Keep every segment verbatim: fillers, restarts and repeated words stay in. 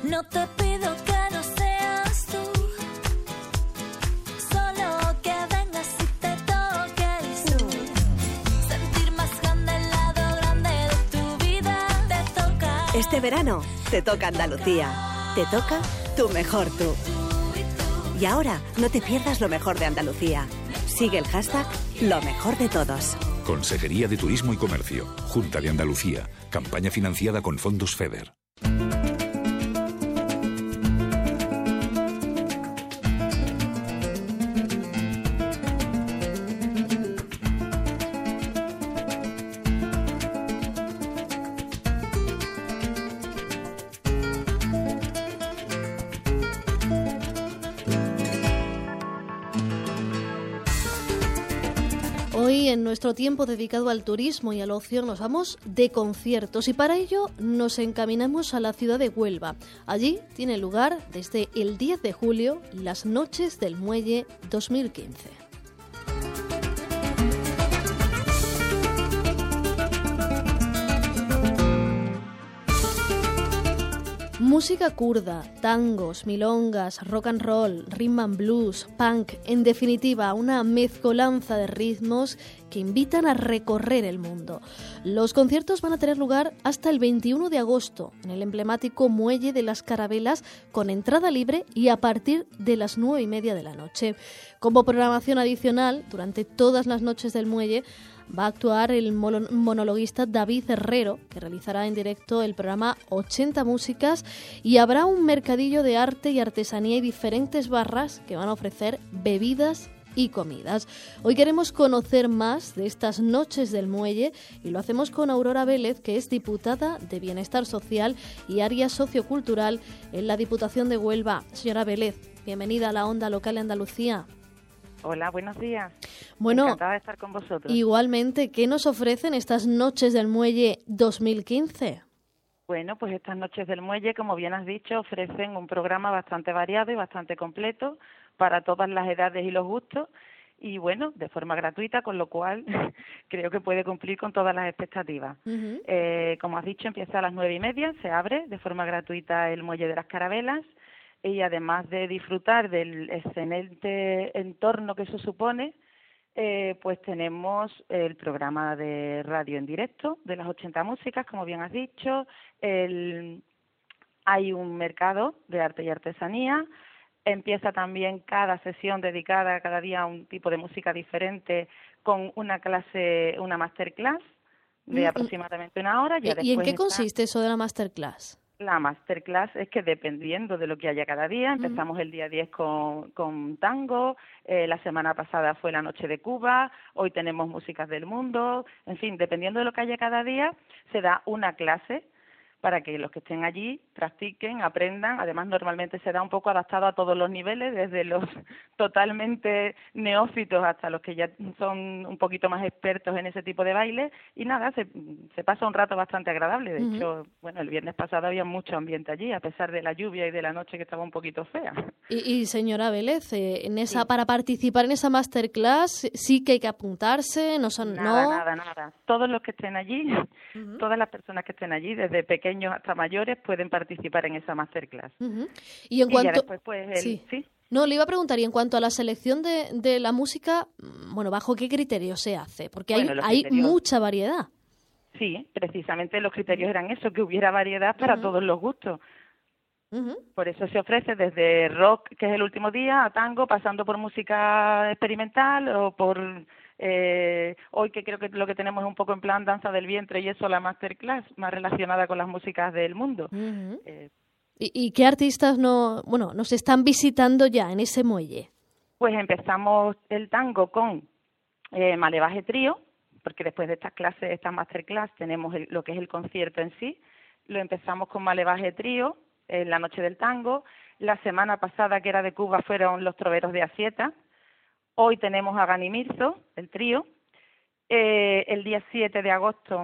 No te pido que no seas tú, solo que vengas y te toques tú. Sentir más grande el lado grande de tu vida. Te toca. Este verano te toca Andalucía. Te toca tu mejor tú. Y ahora no te pierdas lo mejor de Andalucía. Sigue el hashtag Lo Mejor de Todos. Consejería de Turismo y Comercio, Junta de Andalucía, campaña financiada con fondos FEDER. Hoy, en nuestro tiempo dedicado al turismo y al ocio, nos vamos de conciertos y para ello nos encaminamos a la ciudad de Huelva. Allí tiene lugar desde el diez de julio las Noches del Muelle dos mil quince. Música kurda, tangos, milongas, rock and roll, rhythm and blues, punk, en definitiva, una mezcolanza de ritmos que invitan a recorrer el mundo. Los conciertos van a tener lugar hasta el veintiuno de agosto en el emblemático Muelle de las Carabelas con entrada libre y a partir de las nueve y media de la noche. Como programación adicional, durante todas las noches del Muelle, va a actuar el monologuista David Herrero, que realizará en directo el programa ochenta Músicas, y habrá un mercadillo de arte y artesanía y diferentes barras que van a ofrecer bebidas y comidas. Hoy queremos conocer más de estas Noches del Muelle y lo hacemos con Aurora Vélez, que es diputada de Bienestar Social y Área Sociocultural en la Diputación de Huelva. Señora Vélez, bienvenida a la Onda Local de Andalucía. Hola, buenos días. Bueno, encantada de estar con vosotros. Igualmente, ¿qué nos ofrecen estas Noches del Muelle dos mil quince? Bueno, pues estas Noches del Muelle, como bien has dicho, ofrecen un programa bastante variado y bastante completo para todas las edades y los gustos y, bueno, de forma gratuita, con lo cual creo que puede cumplir con todas las expectativas. Uh-huh. Eh, como has dicho, empieza a las nueve y media, se abre de forma gratuita el Muelle de las Carabelas. Y además de disfrutar del excelente entorno que eso supone, eh, pues tenemos el programa de radio en directo de las ochenta Músicas, como bien has dicho. El, hay un mercado de arte y artesanía. Empieza también cada sesión dedicada cada día a un tipo de música diferente con una clase, una masterclass de aproximadamente una hora. Ya ¿Y en qué está... consiste eso de la masterclass? La masterclass es que dependiendo de lo que haya cada día, empezamos el día diez con, con tango, eh, la semana pasada fue la Noche de Cuba, hoy tenemos músicas del mundo, en fin, dependiendo de lo que haya cada día, se da una clase para que los que estén allí practiquen, aprendan. Además, normalmente se da un poco adaptado a todos los niveles, desde los totalmente neófitos hasta los que ya son un poquito más expertos en ese tipo de baile. Y nada, se, se pasa un rato bastante agradable. De uh-huh. hecho, bueno, el viernes pasado había mucho ambiente allí, a pesar de la lluvia y de la noche que estaba un poquito fea. Y, y señora Vélez, eh, en esa sí. para participar en esa masterclass sí que hay que apuntarse, no son... Nada, no... nada, nada. Todos los que estén allí, uh-huh. todas las personas que estén allí, desde pequeños hasta mayores, pueden participar en esa masterclass. Uh-huh. Y en y cuanto... ya después, pues, el... sí. ¿sí? No, le iba a preguntar, y en cuanto a la selección de, de la música, bueno, ¿bajo qué criterios se hace? Porque bueno, hay, hay criterios... mucha variedad. Sí, precisamente los criterios eran eso, que hubiera variedad para uh-huh. todos los gustos. Uh-huh. Por eso se ofrece desde rock, que es el último día, a tango, pasando por música experimental o por... Eh, hoy que creo que lo que tenemos es un poco en plan danza del vientre y eso, la masterclass, más relacionada con las músicas del mundo. Uh-huh. Eh, ¿Y, ¿Y qué artistas no, bueno, nos están visitando ya en ese muelle? Pues empezamos el tango con eh, Malevaje Trío, porque después de estas clases, estas masterclass, tenemos el, lo que es el concierto en sí. Lo empezamos con Malevaje Trío, en la noche del tango. La semana pasada, que era de Cuba, fueron Los Troveros de Asieta. Hoy tenemos a Gani Mirzo, el trío. Eh, el día siete de agosto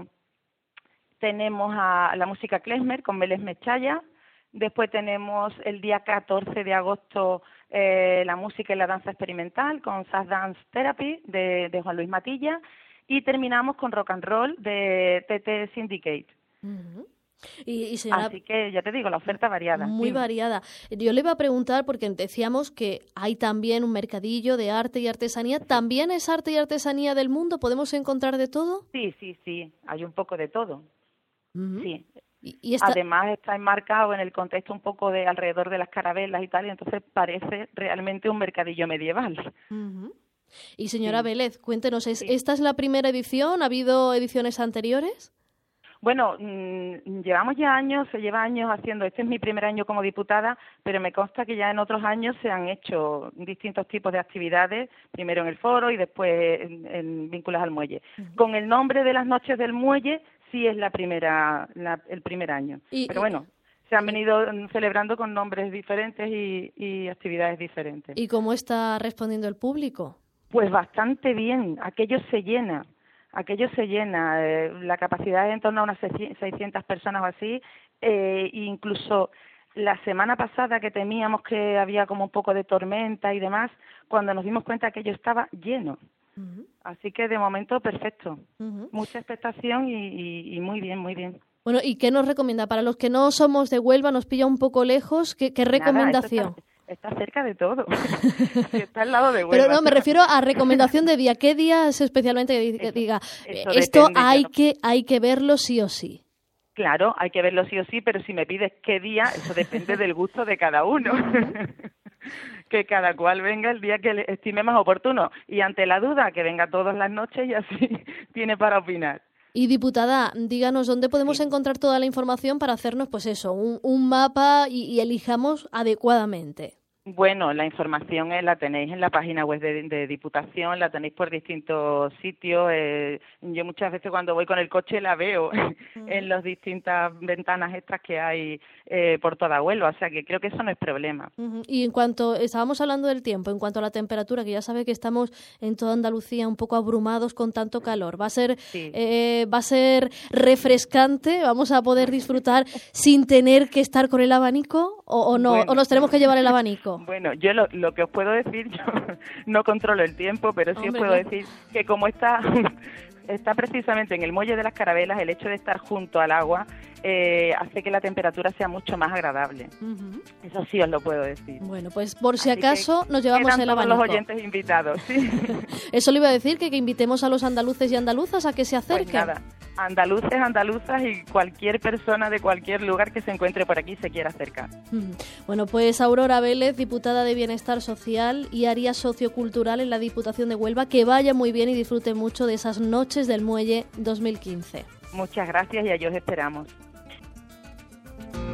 tenemos a la música klezmer con Meles Mechaya. Después tenemos el día catorce de agosto eh, la música y la danza experimental con Sass Dance Therapy de, de Juan Luis Matilla. Y terminamos con rock and roll de T T Syndicate. Uh-huh. Y, y señora, Así que ya te digo, la oferta variada. muy Dime. variada. Yo le iba a preguntar, porque decíamos que hay también un mercadillo de arte y artesanía. ¿También es arte y artesanía del mundo? ¿Podemos encontrar de todo? Sí, sí, sí, hay un poco de todo. Ujú. Sí. Y, y esta- Además está enmarcado en el contexto un poco de alrededor de las carabelas y tal, y entonces parece realmente un mercadillo medieval. Ujú. Y señora Sí. Vélez, cuéntenos, ¿es, Sí. ¿esta es la primera edición? ¿Ha habido ediciones anteriores? Bueno, mmm, llevamos ya años, se lleva años haciendo, este es mi primer año como diputada, pero me consta que ya en otros años se han hecho distintos tipos de actividades, primero en el foro y después en, en vinculadas al muelle. Uh-huh. Con el nombre de las Noches del Muelle sí es la primera, la, el primer año, y, pero bueno, se han venido celebrando con nombres diferentes y, y actividades diferentes. ¿Y cómo está respondiendo el público? Pues bastante bien, aquello se llena. Aquello se llena, eh, la capacidad es en torno a unas seiscientas personas o así, eh, incluso la semana pasada que temíamos que había como un poco de tormenta y demás, cuando nos dimos cuenta que aquello estaba lleno. Uh-huh. Así que de momento perfecto, uh-huh. mucha expectación y, y, y muy bien, muy bien. Bueno, ¿y qué nos recomienda? Para los que no somos de Huelva, nos pilla un poco lejos, ¿qué, qué recomendación? Nada, está cerca de todo, está al lado de Huelva. Pero no, me refiero a recomendación de día. ¿Qué día es especialmente que eso, diga, eso esto depende, hay, no... que, hay que verlo sí o sí? Claro, hay que verlo sí o sí, pero si me pides qué día, eso depende del gusto de cada uno. Que cada cual venga el día que le estime más oportuno. Y ante la duda, que venga todas las noches y así tiene para opinar. Y diputada, díganos dónde podemos sí. encontrar toda la información para hacernos, pues eso, un, un mapa y, y elijamos adecuadamente. Bueno, la información eh, la tenéis en la página web de, de Diputación, la tenéis por distintos sitios. Eh, yo muchas veces cuando voy con el coche la veo uh-huh. en las distintas ventanas estas que hay eh, por toda Huelva, o sea que creo que eso no es problema. Uh-huh. Y en cuanto, estábamos hablando del tiempo, en cuanto a la temperatura, que ya sabe que estamos en toda Andalucía un poco abrumados con tanto calor, ¿va a ser, sí. eh, va a ser refrescante? ¿Vamos a poder disfrutar sin tener que estar con el abanico o, o no? Bueno. ¿O nos tenemos que llevar el abanico? Bueno, yo lo, lo que os puedo decir, yo no controlo el tiempo, pero sí Hombre, os puedo no. decir que como está, está precisamente en el muelle de las Carabelas, el hecho de estar junto al agua eh, hace que la temperatura sea mucho más agradable. Uh-huh. Eso sí os lo puedo decir. Bueno, pues por si Así acaso nos llevamos el abanico. Todos los oyentes invitados, sí. Eso le iba a decir, que, que invitemos a los andaluces y andaluzas a que se acerquen. Pues nada, andaluces, andaluzas y cualquier persona de cualquier lugar que se encuentre por aquí se quiera acercar. Uh-huh. Bueno, pues Aurora Vélez, diputada de Bienestar Social y Área Sociocultural en la Diputación de Huelva, que vaya muy bien y disfrute mucho de esas Noches del Muelle dos mil quince. Muchas gracias y allí os esperamos.